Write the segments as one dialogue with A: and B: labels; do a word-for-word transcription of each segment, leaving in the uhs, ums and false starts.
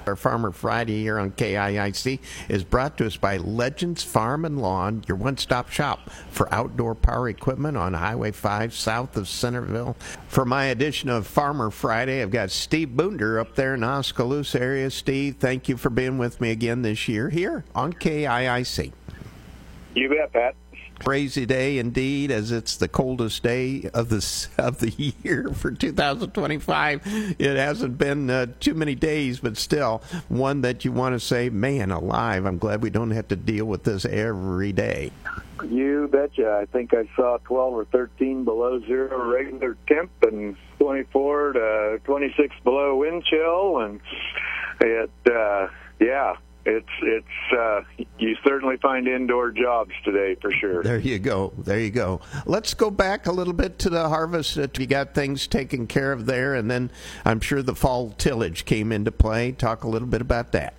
A: Our Farmer Friday here on K I I C is brought to us by Legends Farm and Lawn, your one-stop shop for outdoor power equipment on Highway five south of Centerville. For my edition of Farmer Friday, I've got Steve Bunder up there in the Oskaloosa area. Steve, thank you for being with me again this year here on K I I C.
B: You bet, Pat.
A: Crazy day indeed, as it's the coldest day of the of the year for two thousand twenty-five. It hasn't been uh, too many days, but still one that you want to say, man alive, I'm glad we don't have to deal with this every day.
B: You betcha. I think I saw twelve or thirteen below zero regular temp and twenty-four to twenty-six below wind chill, and it, uh, yeah. It's it's uh, you certainly find indoor jobs today for sure.
A: There you go. There you go. Let's go back a little bit to the harvest. You got things taken care of there, and then I'm sure the fall tillage came into play. Talk a little bit about that.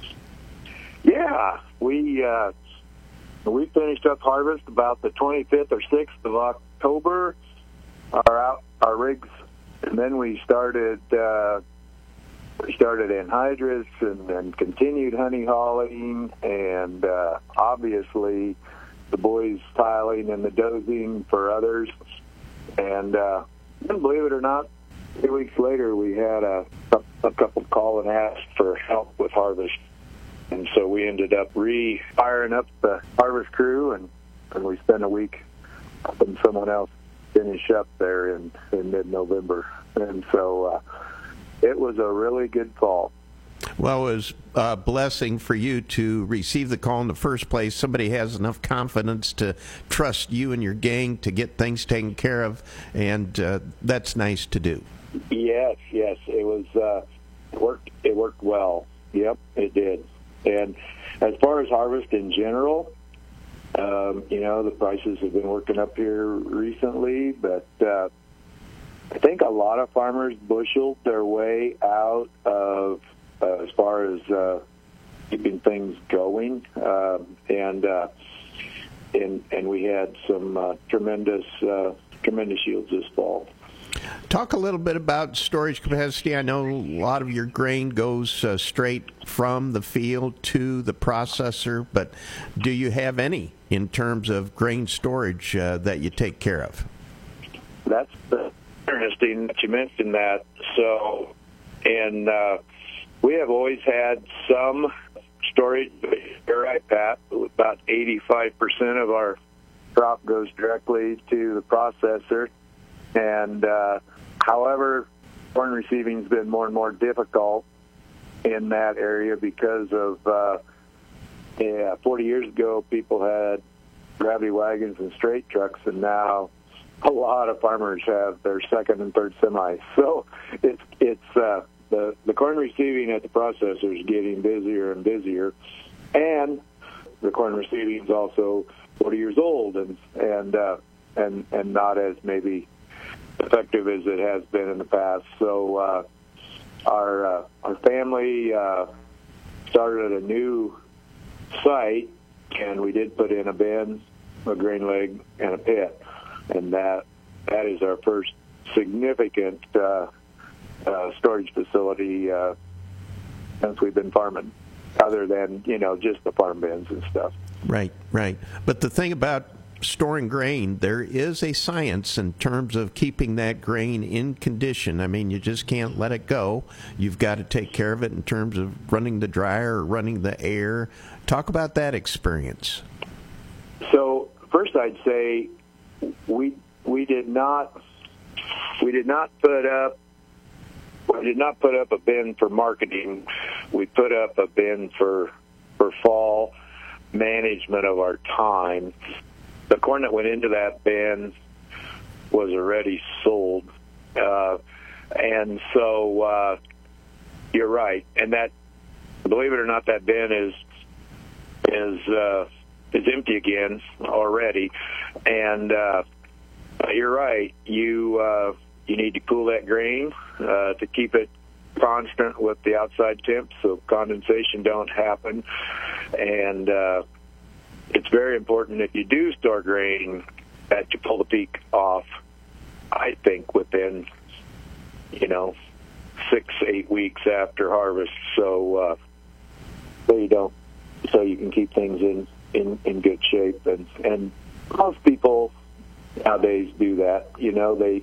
B: Yeah, we uh, we finished up harvest about the twenty-fifth or sixth of October. Our out our rigs, and then we started. Uh, We started anhydrous and, and continued honey hauling, and uh, obviously the boys tiling and the dozing for others. And uh, believe it or not, two weeks later we had a, a couple call and ask for help with harvest. And so we ended up re-firing up the harvest crew, and, and we spent a week helping someone else finish up there in, in mid-November. And so... Uh, It was a really good fall.
A: Well, it was a blessing for you to receive the call in the first place. Somebody has enough confidence to trust you and your gang to get things taken care of, and uh, that's nice to do.
B: Yes, yes, it was. Uh, it worked. It worked well. Yep, it did. And as far as harvest in general, um, you know, the prices have been working up here recently, but. Uh, I think a lot of farmers busheled their way out of uh, as far as uh, keeping things going, um, and uh, and and we had some uh, tremendous uh, tremendous yields this fall.
A: Talk a little bit about storage capacity. I know a lot of your grain goes uh, straight from the field to the processor, but do you have any in terms of grain storage uh, that you take care of?
B: That's the interesting that you mentioned that. So, and uh, we have always had some storage. You're right, Pat. About eighty-five percent of our crop goes directly to the processor. And uh, however, corn receiving has been more and more difficult in that area because of, uh, yeah, forty years ago, people had gravity wagons and straight trucks, and now a lot of farmers have their second and third semis. So it's it's uh, the the corn receiving at the processor is getting busier and busier, and the corn receiving is also forty years old and and uh, and and not as maybe effective as it has been in the past. So uh, our uh, our family uh, started a new site, and we did put in a bin, a grain leg, and a pit. And that that is our first significant uh, uh, storage facility uh, since we've been farming, other than, you know, just the farm bins and stuff.
A: Right, right. But the thing about storing grain, there is a science in terms of keeping that grain in condition. I mean, you just can't let it go. You've got to take care of it in terms of running the dryer or running the air. Talk about that experience.
B: So first I'd say we we did not we did not put up we did not put up a bin for marketing. We put up a bin for for fall management of our time. The corn that went into that bin was already sold, uh, and so uh, you're right. And that, believe it or not, that bin is is uh, is empty again already. And uh, you're right. You uh, you need to cool that grain uh, to keep it constant with the outside temp, so condensation don't happen. And uh, it's very important if you do store grain that you pull the peak off, I think, within, you know, six, eight weeks after harvest, so uh, so you don't, so you can keep things in, in, in good shape. And and most people nowadays do that. You know, they,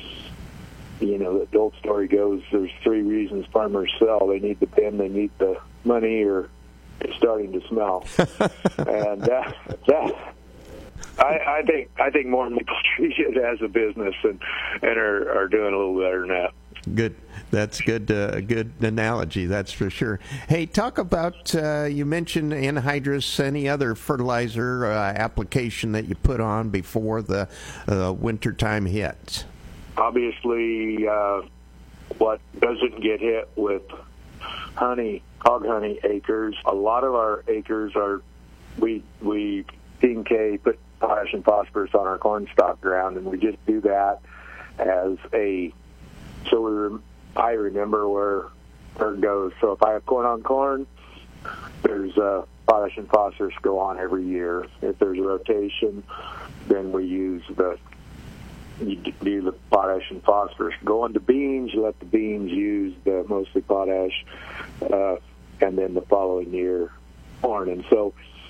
B: you know, the old story goes, there's three reasons farmers sell. They need the bin, they need the money, or it's starting to smell. And that, that I, I think I think more people treat it as a business and, and are, are doing a little better than that.
A: Good. That's good. Uh, good analogy. That's for sure. Hey, talk about. Uh, you mentioned anhydrous. Any other fertilizer uh, application that you put on before the uh, wintertime hits?
B: Obviously, uh, what doesn't get hit with honey, hog honey acres. A lot of our acres are we we P and K put potash and phosphorus on our corn stock ground, and we just do that as a. So we, rem- I remember where, where it goes. So if I have corn on corn, there's uh, potash and phosphorus go on every year. If there's a rotation, then we use the you do the potash and phosphorus. Go into beans, you let the beans use the mostly potash, uh, and then the following year corn. And so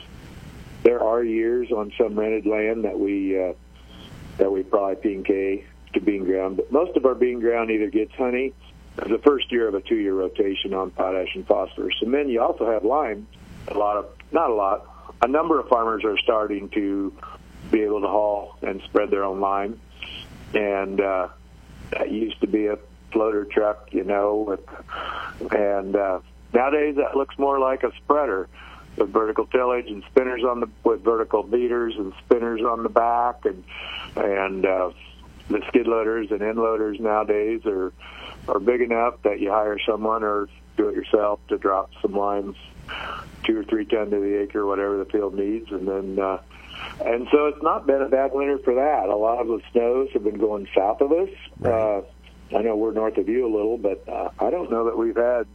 B: there are years on some rented land that we uh, that we probably P and K to bean ground, but most of our bean ground either gets honey as the first year of a two-year rotation on potash and phosphorus. And then you also have lime. A lot of, not a lot, a number of farmers are starting to be able to haul and spread their own lime. And uh, that used to be a floater truck, you know, with, and uh, nowadays that looks more like a spreader with vertical tillage and spinners on the, with vertical beaters and spinners on the back, and and uh, the skid loaders and end loaders nowadays are are big enough that you hire someone or do it yourself to drop some limes, two or three ton to the acre, whatever the field needs, and then uh, and so it's not been a bad winter for that. A lot of the snows have been going south of us.
A: Right.
B: Uh, I know we're north of you a little, but uh, I don't know that we've had.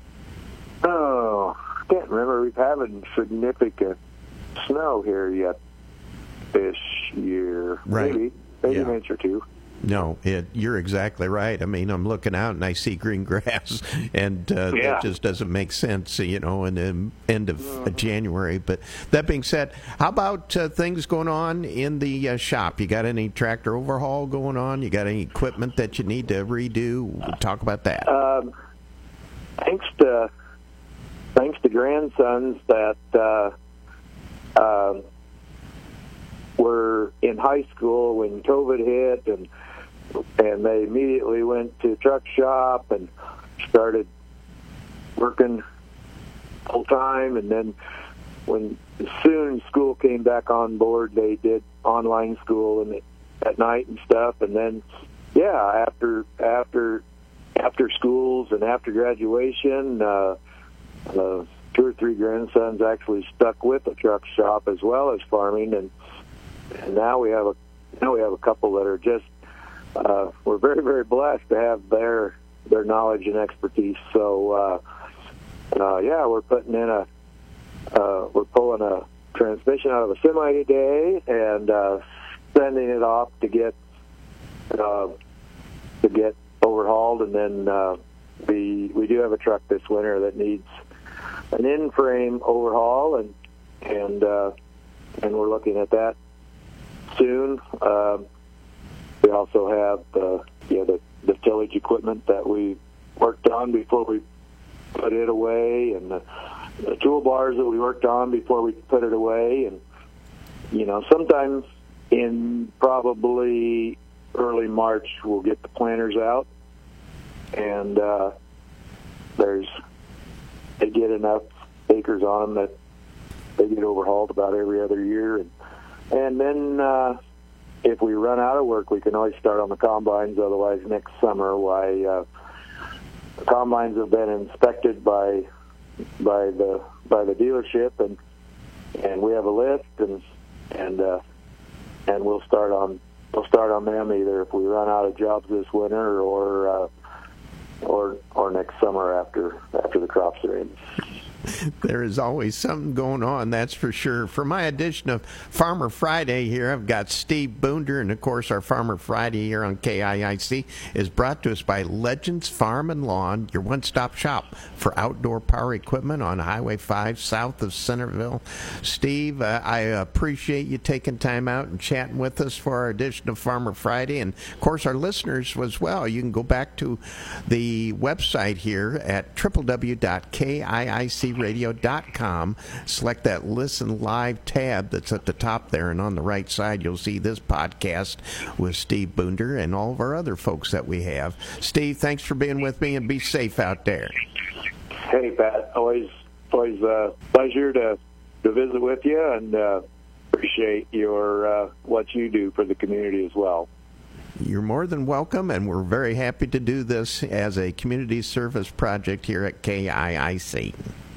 B: Oh, I can't remember we've having significant snow here yet this year.
A: Right.
B: Maybe. Maybe
A: Yeah.
B: an inch or two.
A: No, it, you're exactly right. I mean, I'm looking out and I see green grass, and uh,
B: Yeah.
A: that just doesn't make sense, you know, in the end of uh, January. But that being said, how about uh, things going on in the uh, shop? You got any tractor overhaul going on? You got any equipment that you need to redo? Talk about that.
B: Um, thanks to thanks to grandsons that uh, uh, were in high school when COVID hit, and and they immediately went to truck shop and started working full time. And then when soon school came back on board, they did online school and at night and stuff. And then yeah, after after after schools and after graduation, uh, uh, two or three grandsons actually stuck with the truck shop as well as farming, and and now we have a now we have a couple that are just uh, we're very very blessed to have their their knowledge and expertise. So uh, uh, yeah, we're putting in a uh, we're pulling a transmission out of a semi today and uh, sending it off to get uh, to get overhauled, and then uh, we we do have a truck this winter that needs an in-frame overhaul, and and uh, and we're looking at that soon. Um, we also have the you know, the the tillage equipment that we worked on before we put it away, and the, the toolbars that we worked on before we put it away, and you know sometimes in probably early March we'll get the planters out, and uh, there's they get enough acres on them that they get overhauled about every other year, and and then uh, if we run out of work, we can always start on the combines. Otherwise, next summer, why uh, the combines have been inspected by by the by the dealership, and and we have a list, and and uh, and we'll start on we'll start on them either if we run out of jobs this winter or uh, or or next summer after after the crops are in.
A: There is always something going on, that's for sure. For my edition of Farmer Friday here, I've got Steve Bunder, and of course our Farmer Friday here on K I I C is brought to us by Legends Farm and Lawn, your one-stop shop for outdoor power equipment on Highway five south of Centerville. Steve, uh, I appreciate you taking time out and chatting with us for our edition of Farmer Friday, and of course our listeners as well. You can go back to the website here at w w w dot k i i c radio dot com. Select that Listen Live tab that's at the top there, and on the right side you'll see this podcast with Steve Bunder and all of our other folks that we have. Steve, thanks for being with me, and be safe out there.
B: Hey, Pat. Always, always a pleasure to to visit with you, and uh, appreciate your uh, what you do for the community as well.
A: You're more than welcome, and we're very happy to do this as a community service project here at K I I C.